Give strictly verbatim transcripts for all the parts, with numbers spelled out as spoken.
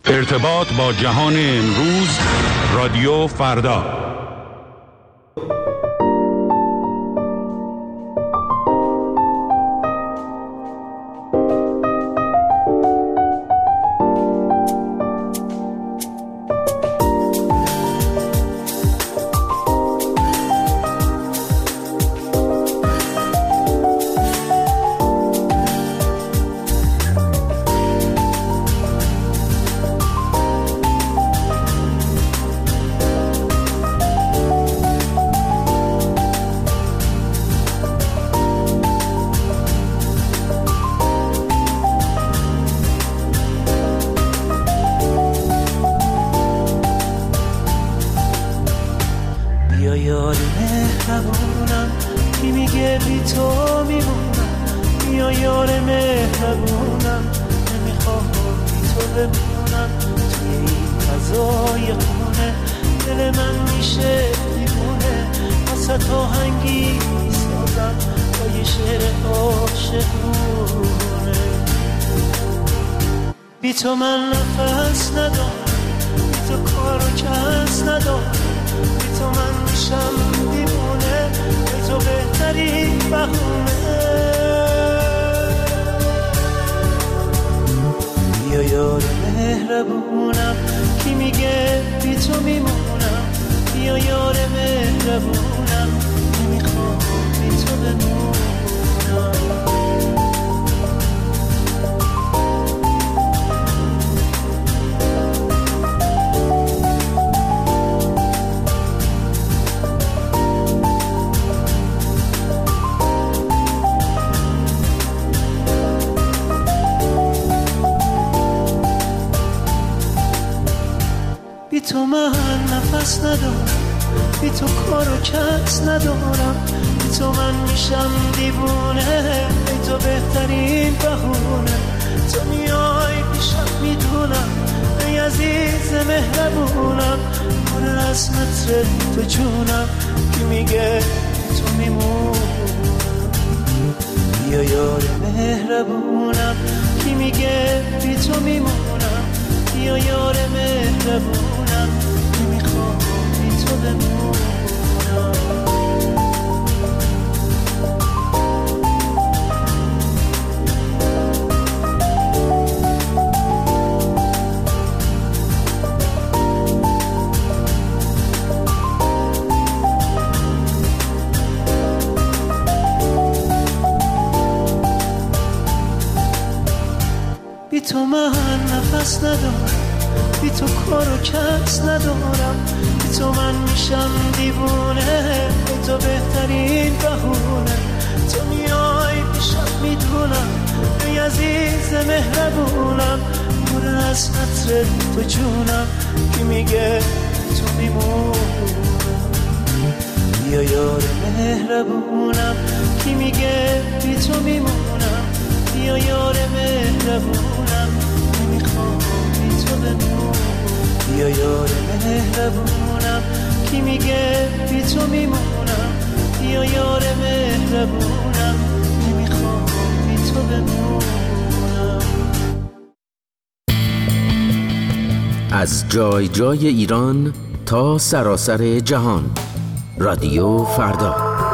ارتباط با جهان امروز، رادیو فردا. بی تو من نفس ندارم، بی تو کار و کس ندارم، بی تو من میشم دیوونه، بی تو بهترین بهونه. بیا یار مهربونم کی میگه بی تو میمونم، بیا یار مهربونم نمیخوام بی تو بمونم. بی تو من نفس ندارم، بی تو کار و کس ندارم، بی تو من میشم دیوونه، بی تو بهترین بهونه. تو میای پیشم میدونم ای عزیز مهربونم، پر از متر تو جونم کی میگه تو میمونم. بیا یار مهربونم کی میگه بی تو میمونم، بیا یار مهربونم نمیخوام بی تو بمونم. بی تو من نفس ندارم، بی تو کار و کس ندارم، بی تو من میشم دیوونه، بی تو بهترین بهونه. تو میای پیشم میدونم ای عزیز مهربونم، پر از عطر تو جونم کی میگه تو میمونم. بیا یار مهربونم کی میگه بی تو میمونم، بیا یار مهربونم نمیخوام بی تو بمونم. بیا یار مهربونم کی میگه بی تو میمونم، بیا یار مهربونم نمیخوام بی تو بمونم. از جای جای ایران تا سراسر جهان، رادیو فردا.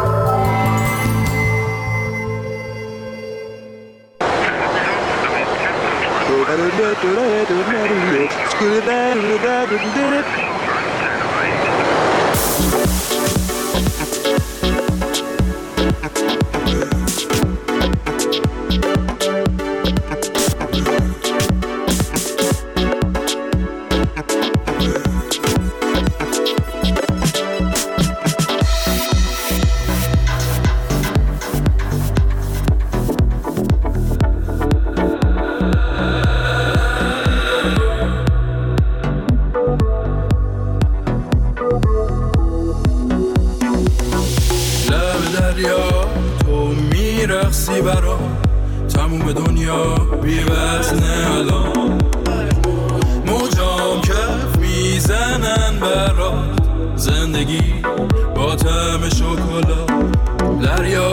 میرقصی برا تموم دنیا بی وزنه الان، موجام کف میزنن برات، زندگی با طعم شکلات. دریا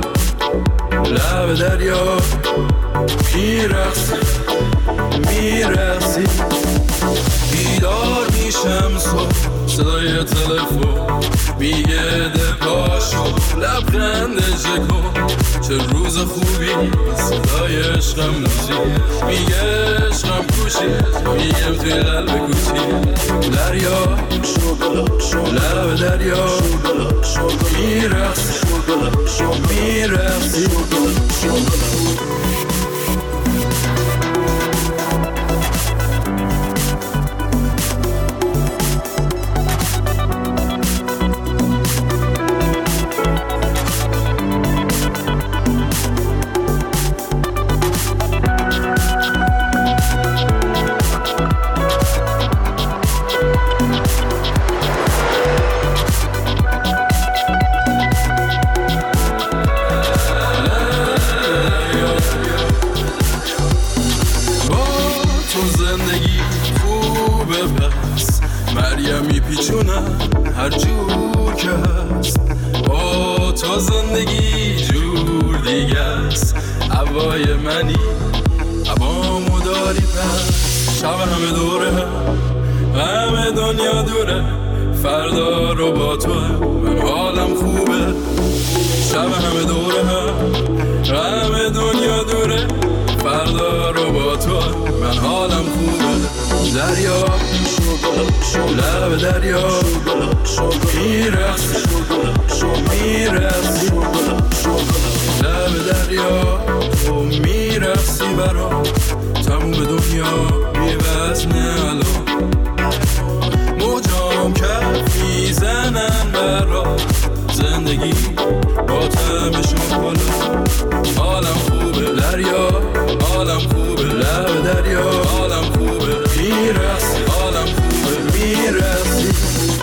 لب دریا میرقصی میرقصی میگه ده پاشو لبخندش کن چه روز خوبی صدای عشقم موزی میگه عشقم کوشی میگم توی قلب کوچی دریا لب دریا میرقص میرقص هر جور که هست با تو زندگی جور دیگه است هوای منی هوامو داری پس شب همه دوره همه دنیا دوره فردا رو با تو من حالم خوبه شب همه دوره همه دنیا دوره فردا رو با تو من حالم خوبه دریا لب دریا میرقص میرقص لب دریا تو میرقصی برام تموم دنیا بی‌وزنه الان موجام کف میزنن برام زندگی با تمشون بالا حالم خوبه دریا حالم خوبه لب دریا حالم خوبه میرقصی حالم خوبه میرقصی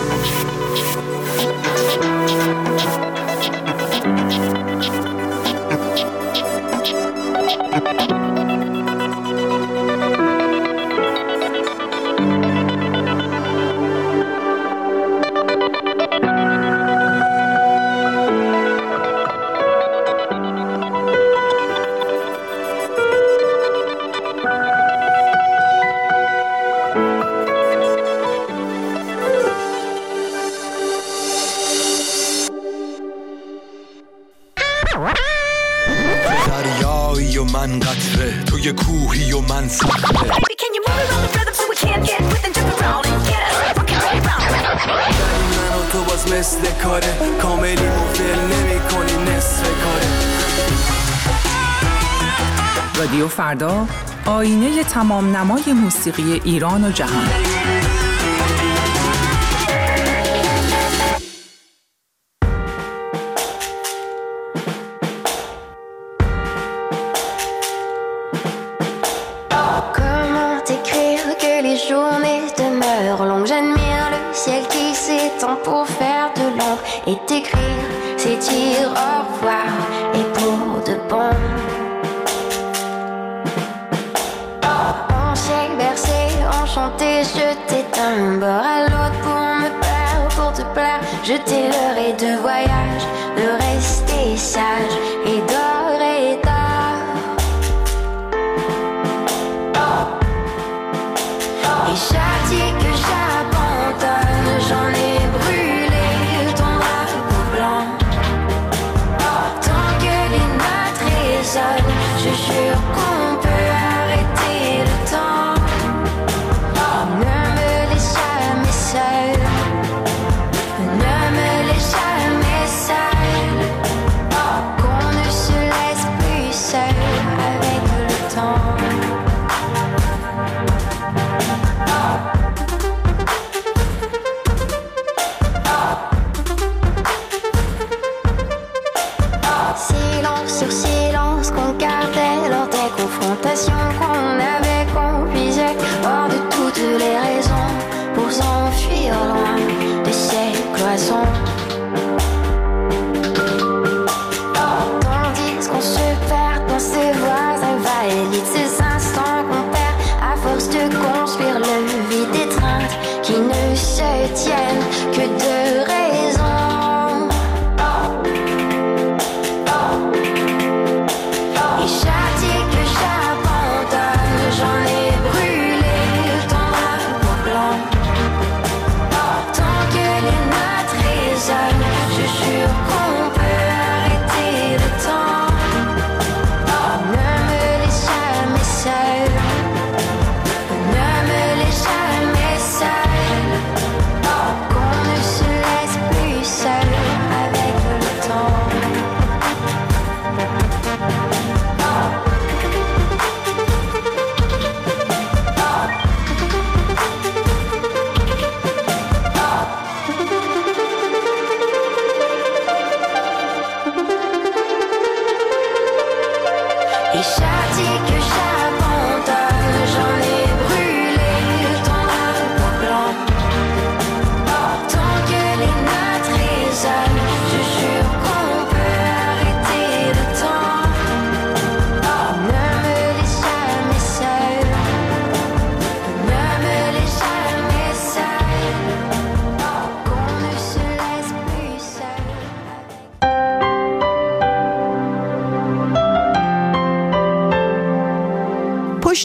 دریایی و من قطره توی کوهی و من صخره من و تو باز مثل کاره کاملی مفل نمی کنی نصف کاره رادیو فردا آینه تمام نمای موسیقی ایران و جهان. Pour faire de l'ombre et t'écrire, c'est dire au revoir et pour de bon. On s'est bercé, enchanté, je t'ai d'un bord à l'autre pour me plaire, pour te plaire. Je t'ai leurré de voyage, de rester sage et d'or et d'or. Et chaque dit que j'abandonne, j'en ai brûlé ton drapeau blanc. Tant que les notes résonnent, je jure qu'on peut arrêter le temps. Ne me laisse jamais seule, ne me laisse jamais seule. Qu'on ne se laisse plus seul avec le temps. Silence sur silence qu'on gardait lors des confrontations qu'on avait, qu'on puisait hors de toutes les raisons pour s'enfuir loin de ces cloisons. Tandis qu'on se perd dans ces voies invalides, ces instants qu'on perd à force de construire le vide, étreinte qui ne se tiennent que de raisons. Et chaque dit que j'abandonne, j'en ai brûlé ton drapeau blanc. Tant que les notes résonnent,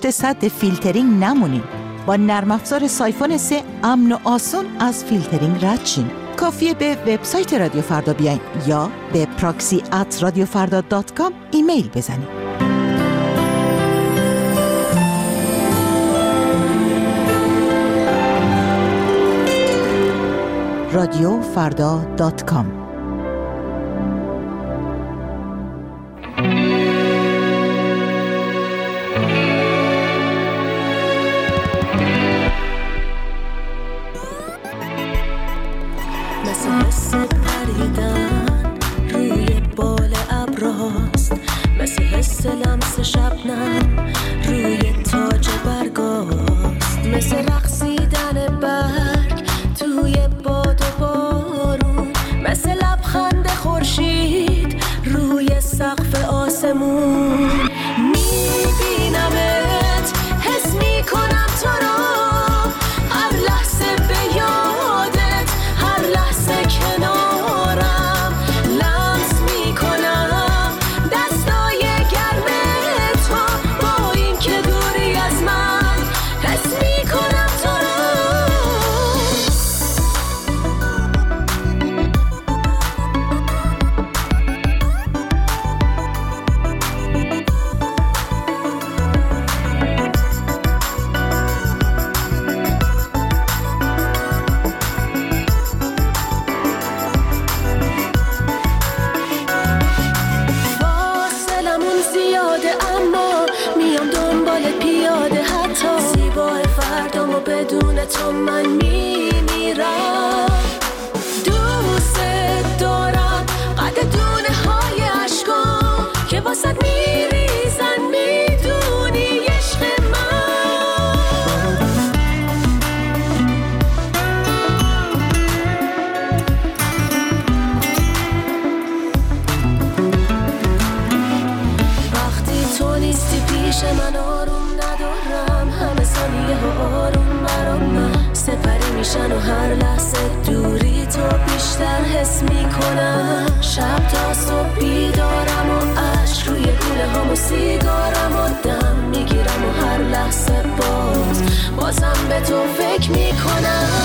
پشت سد فیلترینگ نمونین. با نرم افزار سایفون سه امن و آسون از فیلترینگ رد شین. کافیه به وبسایت رادیو فردا بیاین یا به پراکسی ات رادیو فردا دات کام ایمیل بزنین. رادیو فردا دات کام. لمس شبنم روی تاج برگاست، مثل رقصیدن برگ توی باد و بارون، مثل لبخند خورشید روی سقف آسمون. میبینمت، حس میکنم تو رو، هر لحظه به یادت، هر لحظه کنارم، لمس میکنم دستای گرم تو، با این که دوری از من حس میکنم تو رو. بدون تو من میمیرم، دوست دارم قد دونه های عشقام که واسد میریزن، میدونی عشق من. وقتی تو نیستی پیش من آروم ندارم، همه ثانیه ها آروم سپری میشن و هر لحظه دوری تو بیشتر حس میکنم. شب تا صبح بیدارم و عشق روی گوله هم و سیگارم و دم میگیرم و هر لحظه باز بازم به تو فکر میکنم.